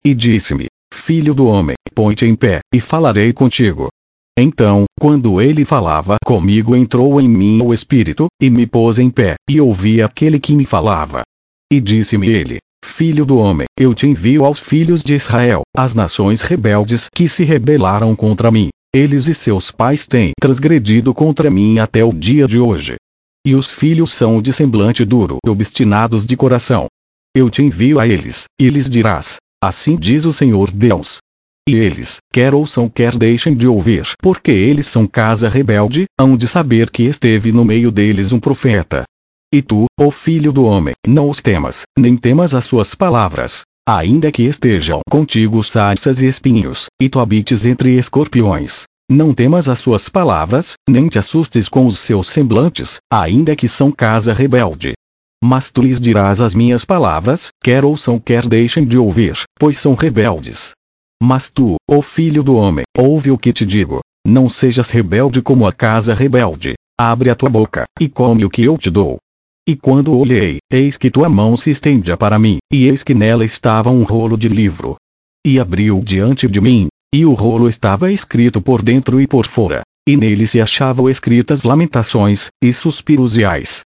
E disse-me: Filho do homem, põe-te em pé, e falarei contigo. Então, quando ele falava comigo, entrou em mim o Espírito, e me pôs em pé, e ouvi aquele que me falava. E disse-me ele: Filho do homem, eu te envio aos filhos de Israel, as nações rebeldes que se rebelaram contra mim. Eles e seus pais têm transgredido contra mim até o dia de hoje. E os filhos são de semblante duro e obstinados de coração. Eu te envio a eles, e lhes dirás: Assim diz o Senhor Deus. E eles, quer ouçam quer deixem de ouvir, porque eles são casa rebelde, hão de saber que esteve no meio deles um profeta. E tu, ó filho do homem, não os temas, nem temas as suas palavras, ainda que estejam contigo sarças e espinhos, e tu habites entre escorpiões. Não temas as suas palavras, nem te assustes com os seus semblantes, ainda que são casa rebelde. Mas tu lhes dirás as minhas palavras, quer ouçam quer deixem de ouvir, pois são rebeldes. Mas tu, ó filho do homem, ouve o que te digo. Não sejas rebelde como a casa rebelde. Abre a tua boca, e come o que eu te dou. E quando olhei, eis que tua mão se estendia para mim, e eis que nela estava um rolo de livro. E abriu diante de mim, e o rolo estava escrito por dentro e por fora. E nele se achavam escritas lamentações, e suspiros e ais.